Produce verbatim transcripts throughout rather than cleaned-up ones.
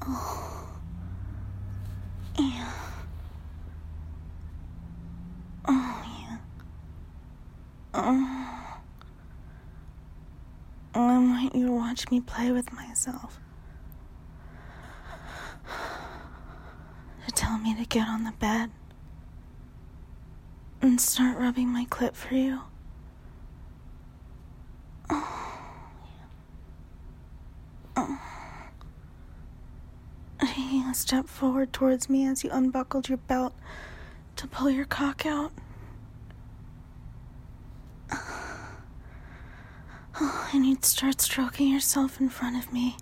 Oh. Yeah. Oh, yeah. Oh. I want you to watch me play with myself. To tell me to get on the bed and start rubbing my clit for you. Oh, yeah. Oh. Taking a step forward towards me as you unbuckled your belt to pull your cock out. Oh, and you'd start stroking yourself in front of me.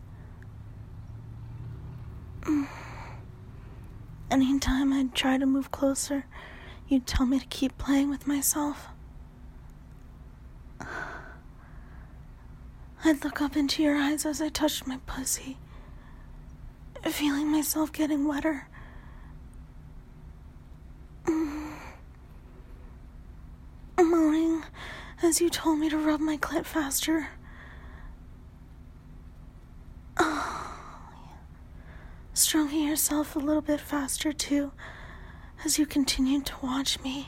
Anytime I'd try to move closer, you'd tell me to keep playing with myself. I'd look up into your eyes as I touched my pussy, feeling myself getting wetter. Moaning as you told me to rub my clit faster. Oh, yeah. Stroking yourself a little bit faster too, as you continued to watch me.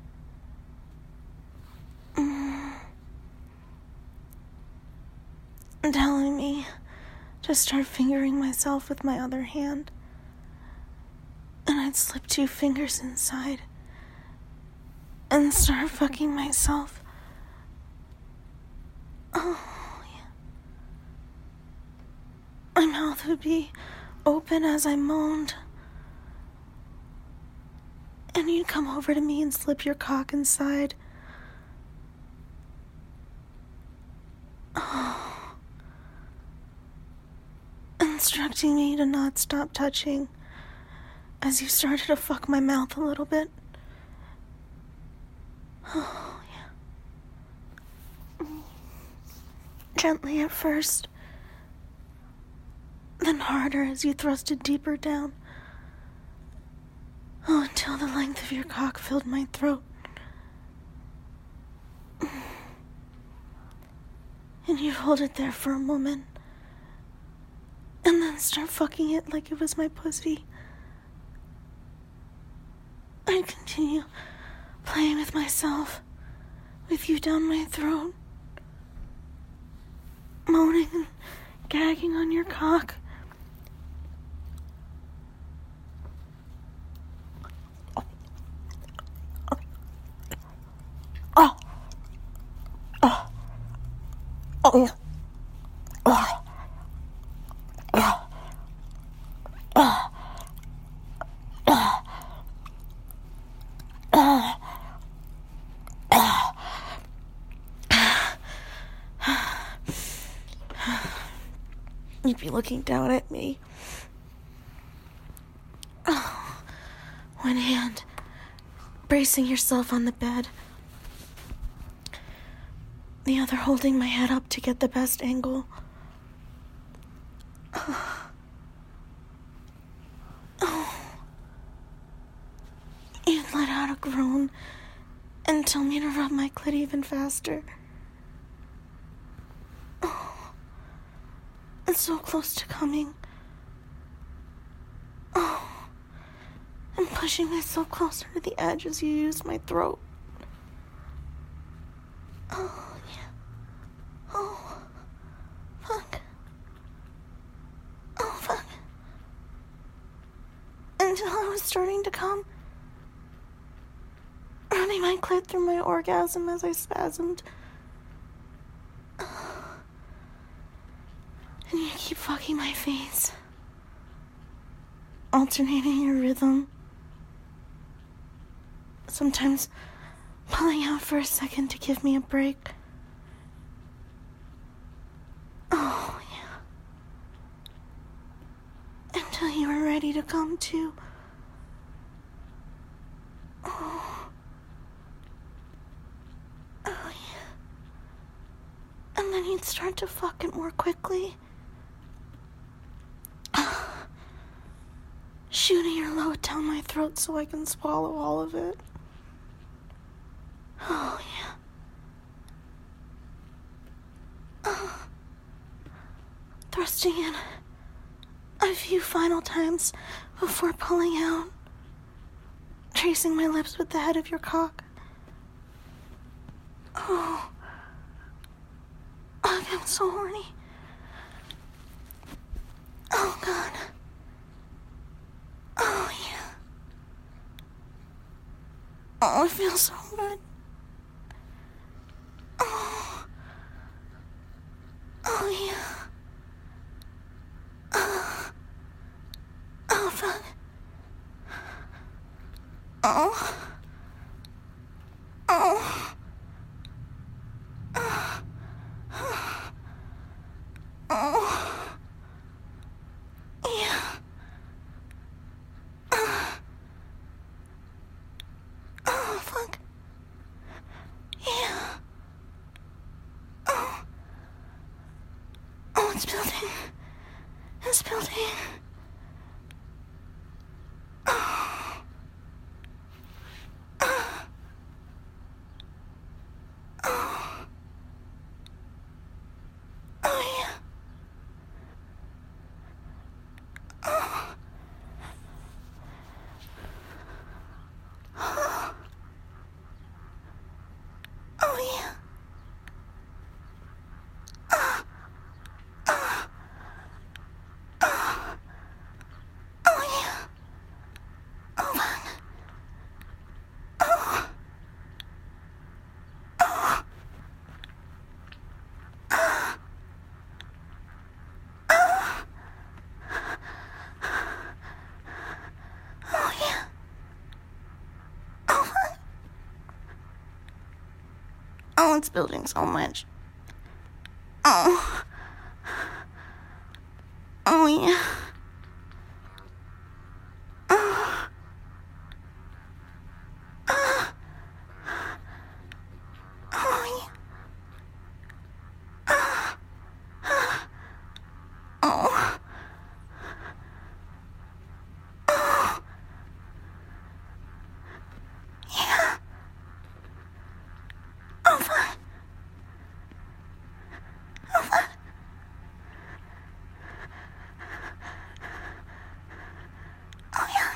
Mm. Telling me to start fingering myself with my other hand, and I'd slip two fingers inside and start fucking myself. Oh, yeah. My mouth would be open as I moaned, and you'd come over to me and slip your cock inside. Oh. Instructing me to not stop touching as you started to fuck my mouth a little bit. Oh, yeah. Gently at first, then harder as you thrusted deeper down. Oh, until the length of your cock filled my throat. And you'd hold it there for a moment, and then start fucking it like it was my pussy. I'd continue playing with myself, with you down my throat, moaning and gagging on your cock. Oh. Oh. Oh, yeah. Oh. Oh. Oh. Oh. You'd be looking down at me. Oh. One hand bracing yourself on the bed, the other holding my head up to get the best angle. Oh. Oh. You'd let out a groan and tell me to rub my clit even faster. Oh. It's so close to coming. Oh. I'm pushing myself closer to the edge as you use my throat. Oh, yeah. Oh. Fuck. Oh, fuck. Until I was starting to come, running my clit through my orgasm as I spasmed. And you keep fucking my face, alternating your rhythm, sometimes pulling out for a second to give me a break. Oh, yeah. Until you were ready to come to. Oh. Oh, yeah. And then you'd start to fuck it more quickly. Shooting your load down my throat so I can swallow all of it. Oh, yeah. Oh. Thrusting in a few final times before pulling out, tracing my lips with the head of your cock. Oh, oh I'm so horny. Oh, God. Oh, yeah. Oh, it feels so good. Oh. Oh, yeah. Oh. Oh, fuck. Oh. Oh. Oh. Oh. Yeah. Oh, fuck. Yeah. Oh. Oh, it's building. It's building. Oh. Oh. Oh. Oh, yeah. Oh. Oh. Oh, yeah. Oh. Oh. Oh. Oh, yeah. Oh, fuck. Oh. Oh. Oh. Oh. Oh, yeah. Oh, fuck. Oh, it's building so much. Oh. Oh, yeah. Oh. Oh. Oh, yeah. Oh. Oh. Oh. Yeah. Oh, fuck. Oh, fuck. Oh, yeah.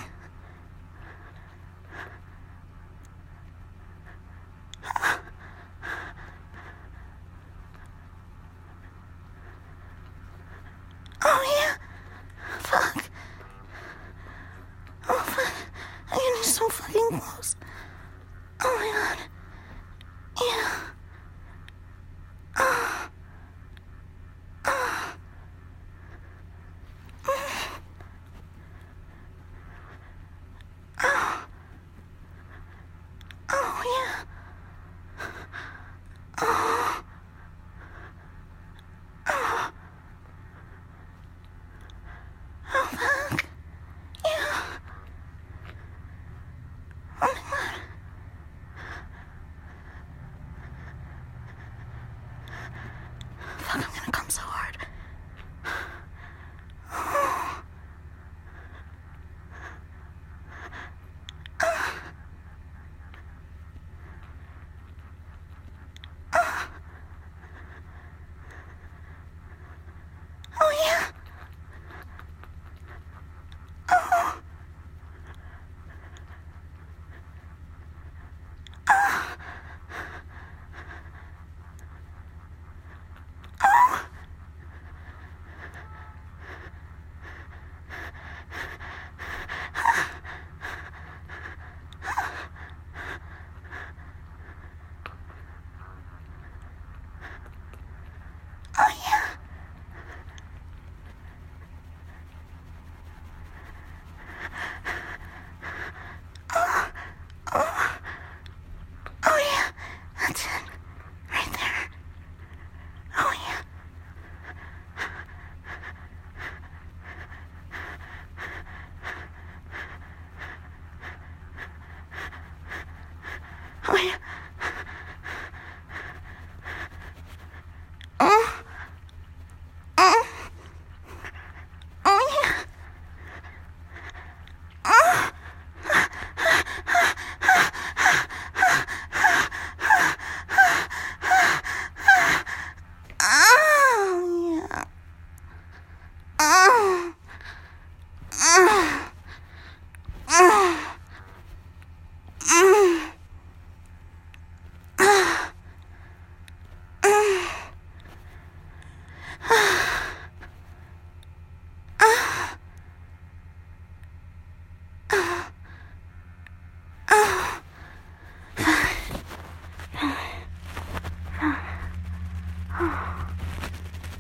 Oh, yeah. Fuck. Oh, fuck. I'm getting so fucking close. Oh, my God. Yeah. Oh. Oh. Mm. Oh. Oh, yeah. Oh. Oh. Oh, fuck. Yeah. Oh, my God. Fuck, I'm gonna come so hard. Oh. Oh. Oh. Oh, yeah. Oh. Oh. Oh. Oh, yeah. Oh. Oh. Oh, yeah. That's it. Right there. Oh, yeah. Oh, yeah.